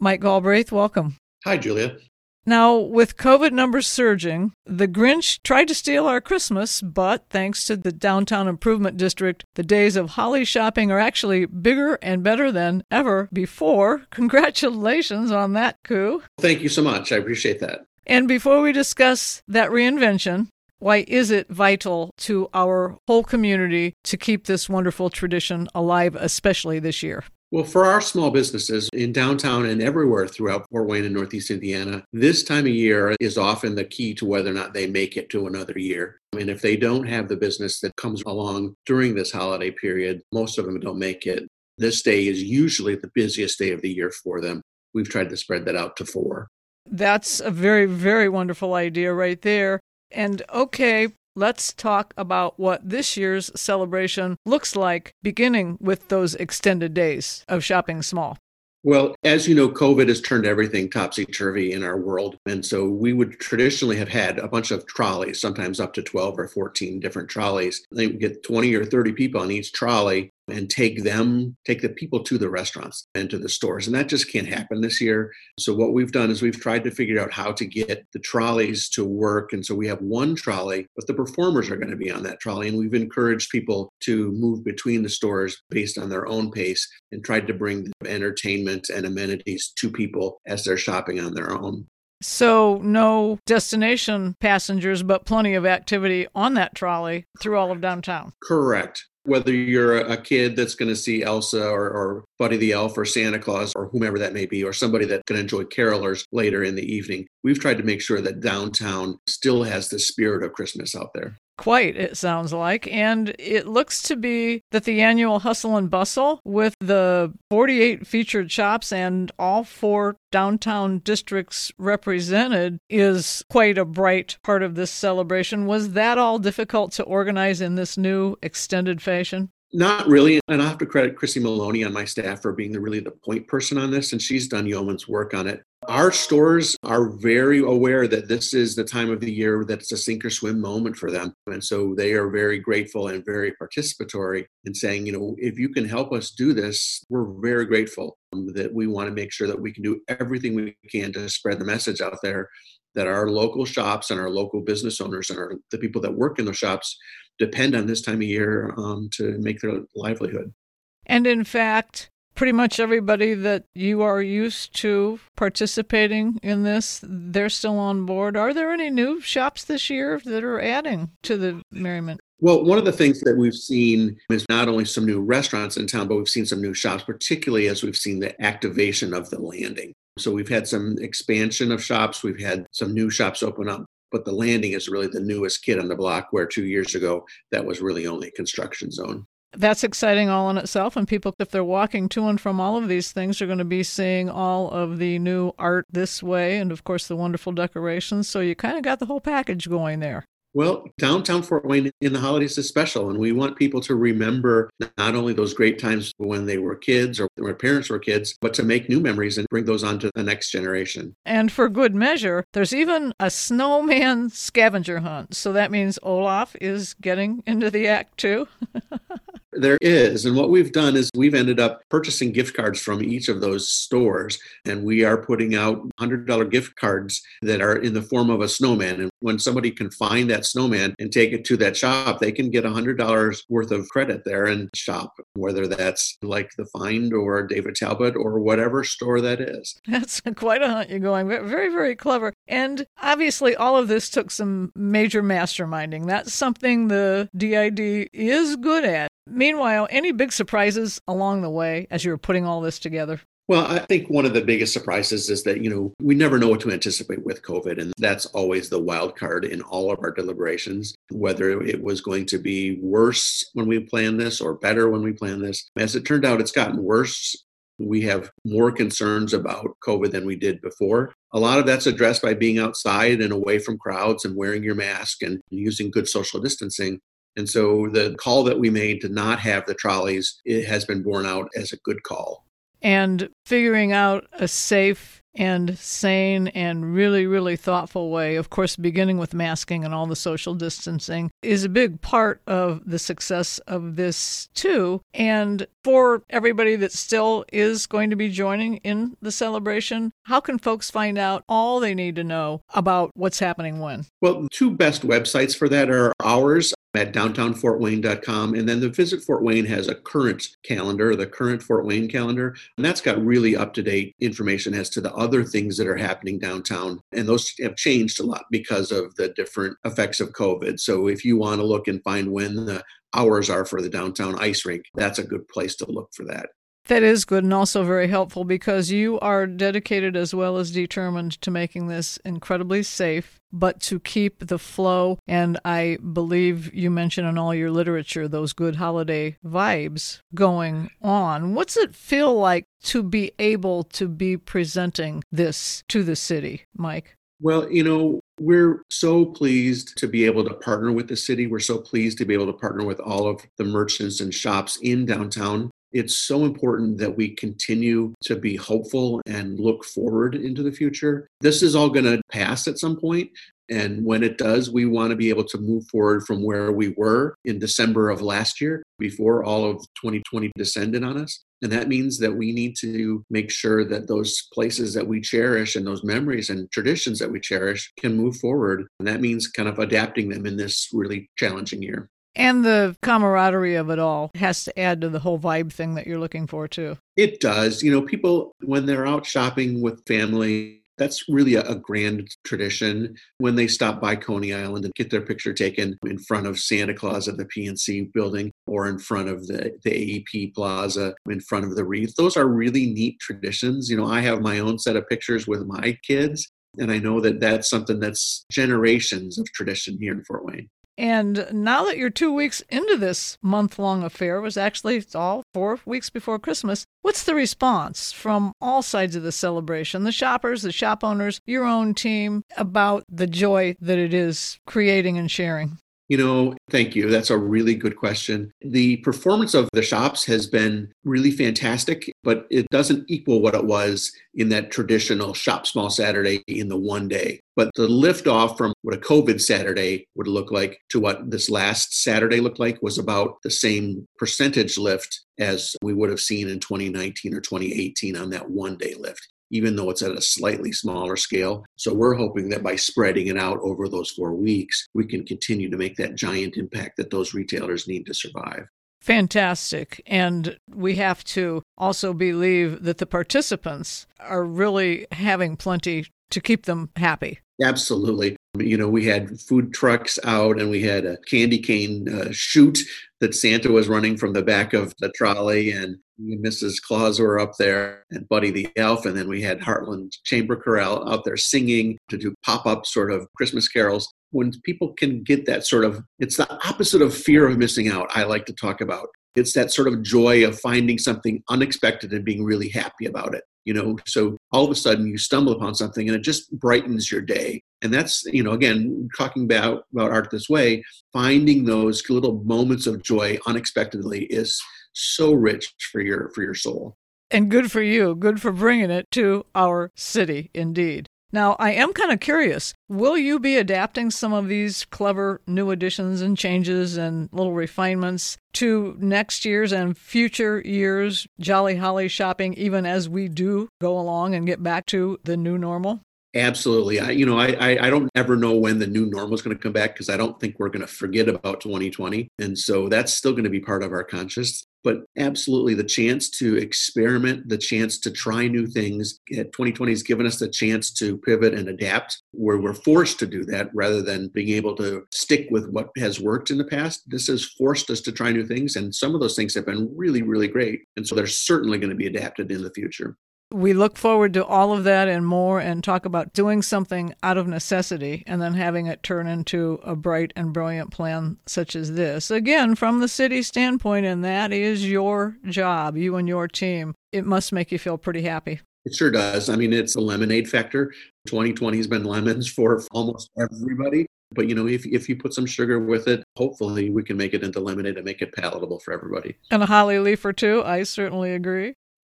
Mike Galbraith, welcome. Hi, Julia. Now, with COVID numbers surging, the Grinch tried to steal our Christmas, but thanks to the Downtown Improvement District, the days of holly shopping are actually bigger and better than ever before. Congratulations on that coup. Thank you so much. I appreciate that. And before we discuss that reinvention, why is it vital to our whole community to keep this wonderful tradition alive, especially this year? Well, for our small businesses in downtown and everywhere throughout Fort Wayne and Northeast Indiana, this time of year is often the key to whether or not they make it to another year. And if they don't have the business that comes along during this holiday period, most of them don't make it. This day is usually the busiest day of the year for them. We've tried to spread that out to 4. That's a very, very wonderful idea right there. And okay, let's talk about what this year's celebration looks like, beginning with those extended days of shopping small. Well, as you know, COVID has turned everything topsy-turvy in our world. And so we would traditionally have had a bunch of trolleys, sometimes up to 12 or 14 different trolleys. They would get 20 or 30 people on each trolley and take the people to the restaurants and to the stores. And that just can't happen this year. So what we've done is we've tried to figure out how to get the trolleys to work. And so we have one trolley, but the performers are going to be on that trolley. And we've encouraged people to move between the stores based on their own pace and tried to bring entertainment and amenities to people as they're shopping on their own. So no destination passengers, but plenty of activity on that trolley through all of downtown. Correct. Whether you're a kid that's going to see Elsa or Buddy the Elf or Santa Claus or whomever that may be, or somebody that can enjoy carolers later in the evening, we've tried to make sure that downtown still has the spirit of Christmas out there. Quite, it sounds like. And it looks to be that the annual hustle and bustle with the 48 featured shops and all 4 downtown districts represented is quite a bright part of this celebration. Was that all difficult to organize in this new extended fashion? Not really. And I have to credit Chrissy Maloney on my staff for being really the point person on this, and she's done yeoman's work on it. Our stores are very aware that this is the time of the year that it's a sink or swim moment for them. And so they are very grateful and very participatory in saying, if you can help us do this, we're very grateful that we want to make sure that we can do everything we can to spread the message out there that our local shops and our local business owners and the people that work in the shops depend on this time of year to make their livelihood. And in fact, pretty much everybody that you are used to participating in this, they're still on board. Are there any new shops this year that are adding to the merriment? Well, one of the things that we've seen is not only some new restaurants in town, but we've seen some new shops, particularly as we've seen the activation of the Landing. So we've had some expansion of shops. We've had some new shops open up. But the Landing is really the newest kid on the block, where 2 years ago, that was really only a construction zone. That's exciting all in itself. And people, if they're walking to and from all of these things, are going to be seeing all of the new art this way and, of course, the wonderful decorations. So you kind of got the whole package going there. Well, downtown Fort Wayne in the holidays is special, and we want people to remember not only those great times when they were kids or when their parents were kids, but to make new memories and bring those on to the next generation. And for good measure, there's even a snowman scavenger hunt. So that means Olaf is getting into the act too. There is. And what we've done is we've ended up purchasing gift cards from each of those stores. And we are putting out $100 gift cards that are in the form of a snowman. And when somebody can find that snowman and take it to that shop, they can get $100 worth of credit there and shop, whether that's like The Find or David Talbot or whatever store that is. That's quite a hunt you're going. Very, very clever. And obviously all of this took some major masterminding. That's something the DID is good at. Meanwhile, any big surprises along the way as you were putting all this together? Well, I think one of the biggest surprises is that, we never know what to anticipate with COVID. And that's always the wild card in all of our deliberations, whether it was going to be worse when we planned this or better when we planned this. As it turned out, it's gotten worse. We have more concerns about COVID than we did before. A lot of that's addressed by being outside and away from crowds and wearing your mask and using good social distancing. And so the call that we made to not have the trolleys, it has been borne out as a good call. And figuring out a safe and sane and really, really thoughtful way. Of course, beginning with masking and all the social distancing is a big part of the success of this too. And for everybody that still is going to be joining in the celebration, how can folks find out all they need to know about what's happening when? Well, the two best websites for that are ours at downtownfortwayne.com. And then the Visit Fort Wayne has a current calendar, the current Fort Wayne calendar. And that's got really up-to-date information as to the other things that are happening downtown. And those have changed a lot because of the different effects of COVID. So if you want to look and find when the hours are for the downtown ice rink, that's a good place to look for that. That is good and also very helpful because you are dedicated as well as determined to making this incredibly safe, but to keep the flow, and I believe you mentioned in all your literature those good holiday vibes going on. What's it feel like to be able to be presenting this to the city, Mike? Well, we're so pleased to be able to partner with the city. We're so pleased to be able to partner with all of the merchants and shops in downtown. It's so important that we continue to be hopeful and look forward into the future. This is all going to pass at some point. And when it does, we want to be able to move forward from where we were in December of last year, before all of 2020 descended on us. And that means that we need to make sure that those places that we cherish and those memories and traditions that we cherish can move forward. And that means kind of adapting them in this really challenging year. And the camaraderie of it all has to add to the whole vibe thing that you're looking for, too. It does. People, when they're out shopping with family, that's really a grand tradition. When they stop by Coney Island and get their picture taken in front of Santa Claus at the PNC building or in front of the AEP Plaza, in front of the wreath, those are really neat traditions. I have my own set of pictures with my kids, and I know that that's something that's generations of tradition here in Fort Wayne. And now that you're 2 weeks into this month-long affair, it's all 4 weeks before Christmas, what's the response from all sides of the celebration, the shoppers, the shop owners, your own team, about the joy that it is creating and sharing? Thank you. That's a really good question. The performance of the shops has been really fantastic, but it doesn't equal what it was in that traditional Shop Small Saturday in the one day. But the lift off from what a COVID Saturday would look like to what this last Saturday looked like was about the same percentage lift as we would have seen in 2019 or 2018 on that one day lift, even though it's at a slightly smaller scale. So we're hoping that by spreading it out over those 4 weeks, we can continue to make that giant impact that those retailers need to survive. Fantastic. And we have to also believe that the participants are really having plenty to keep them happy. Absolutely. We had food trucks out and we had a candy cane chute that Santa was running from the back of the trolley, and Mrs. Claus were up there and Buddy the Elf. And then we had Heartland Chamber Chorale out there singing to do pop-up sort of Christmas carols. When people can get that it's the opposite of fear of missing out, I like to talk about. It's that sort of joy of finding something unexpected and being really happy about it. So all of a sudden you stumble upon something and it just brightens your day. And that's, again, talking about Art This Way, finding those little moments of joy unexpectedly is so rich for your soul. And good for you. Good for bringing it to our city, indeed. Now, I am kind of curious, will you be adapting some of these clever new additions and changes and little refinements to next year's and future years' Jolly Holly shopping, even as we do go along and get back to the new normal? Absolutely. I don't ever know when the new normal is going to come back, because I don't think we're going to forget about 2020. And so that's still going to be part of our conscious. But absolutely, the chance to experiment, the chance to try new things. 2020 has given us the chance to pivot and adapt, where we're forced to do that rather than being able to stick with what has worked in the past. This has forced us to try new things, and some of those things have been really, really great. And so they're certainly going to be adapted in the future. We look forward to all of that and more, and talk about doing something out of necessity and then having it turn into a bright and brilliant plan such as this. Again, from the city standpoint, and that is your job, you and your team. It must make you feel pretty happy. It sure does. It's a lemonade factor. 2020 has been lemons for almost everybody. But, if you put some sugar with it, hopefully we can make it into lemonade and make it palatable for everybody. And a holly leaf or two, I certainly agree.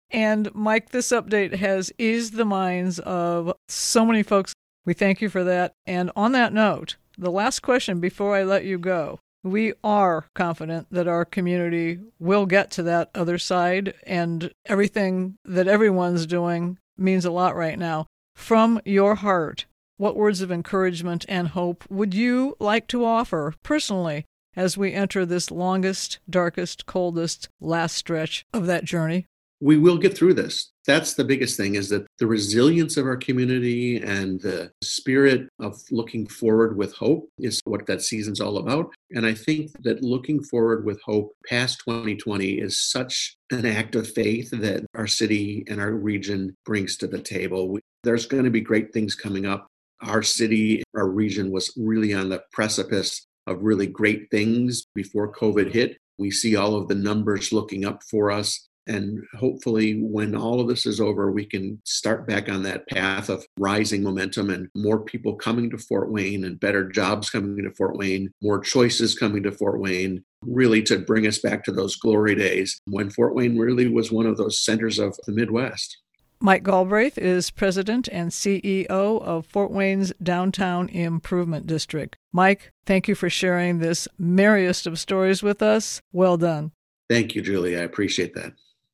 And Mike, this update has eased the minds of so many folks. We thank you for that. And on that note, the last question before I let you go. We are confident that our community will get to that other side, and everything that everyone's doing means a lot right now. From your heart, what words of encouragement and hope would you like to offer personally as we enter this longest, darkest, coldest last stretch of that journey? We will get through this. That's the biggest thing, is that the resilience of our community and the spirit of looking forward with hope is what that season's all about. And I think that looking forward with hope past 2020 is such an act of faith that our city and our region brings to the table. There's going to be great things coming up. Our city, our region was really on the precipice of really great things before COVID hit. We see all of the numbers looking up for us. And hopefully when all of this is over, we can start back on that path of rising momentum and more people coming to Fort Wayne and better jobs coming to Fort Wayne, more choices coming to Fort Wayne, really to bring us back to those glory days when Fort Wayne really was one of those centers of the Midwest. Mike Galbraith is President and CEO of Fort Wayne's Downtown Improvement District. Mike, thank you for sharing this merriest of stories with us. Well done. Thank you, Julie. I appreciate that.